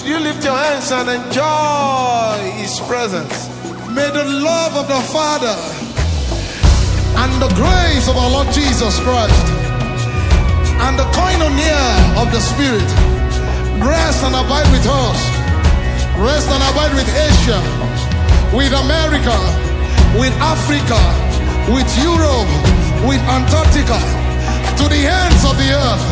you lift your hands and enjoy His presence? May the love of the Father and the grace of our Lord Jesus Christ and the koinonia of the Spirit rest and abide with us. Rest and abide with Asia, with America, with Africa, with Europe, with Antarctica, to the ends of the earth.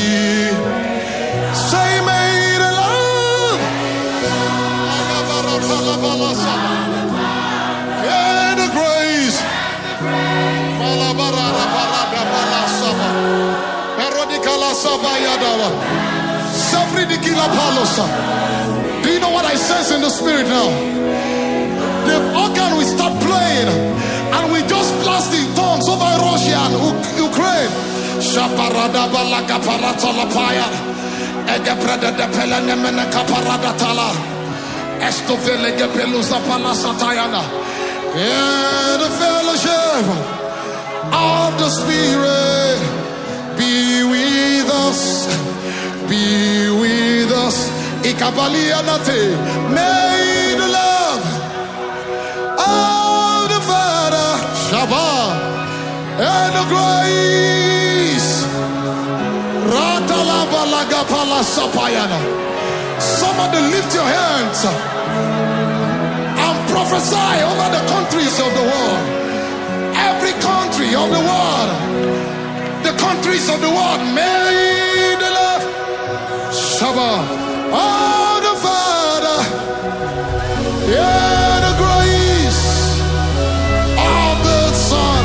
Say, may the love. And the grace. Do you know what I sense in the spirit now? The organ will start playing, and we just blast in tongues over Russia and Ukraine. Shaparada balaka paratalapaya, egepreda de pelenemene kaparadatala, estovele gepelusa palasatayana. In the fellowship of the Spirit, be with us, be with us. Ikabalianate, may the love of the Father, Shabbat, and the grace, Ratalabalagapala Sapayana. Somebody lift your hands and prophesy over the countries of the world. Every country of the world, the countries of the world, may the love, Shabbat, of the Father, yeah, the grace of the Son,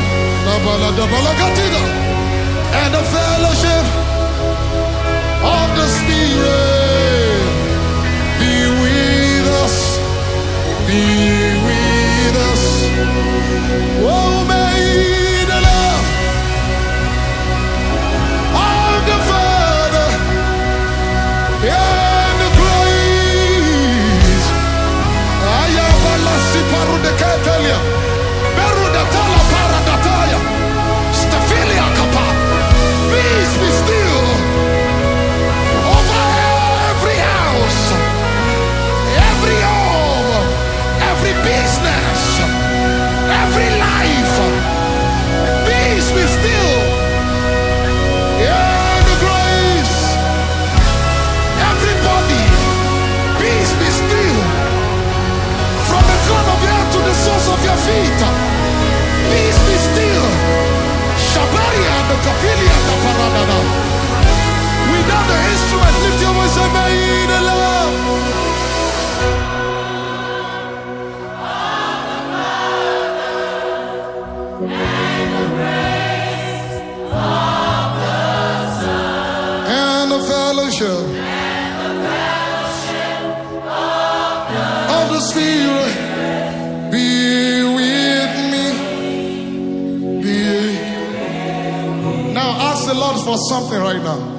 and the fellowship of the Spirit be with us, be with us. Oh, may the love of the Father, yeah, the grace, Ayabala Siparu de Catalia, Beru de Tala Paradataya, Staphilia Kapa, peace be still over every house, every home, every business, every life. Peace be still. Yeah, the grace. Everybody, peace be still. From the crown of your head to the soles of your feet, peace be still. Shabaria and the Kafilia Kaparadada. Without the instrument, lift your voice and may the love. And the fellowship of the Spirit be with me. Now ask the Lord for something right now.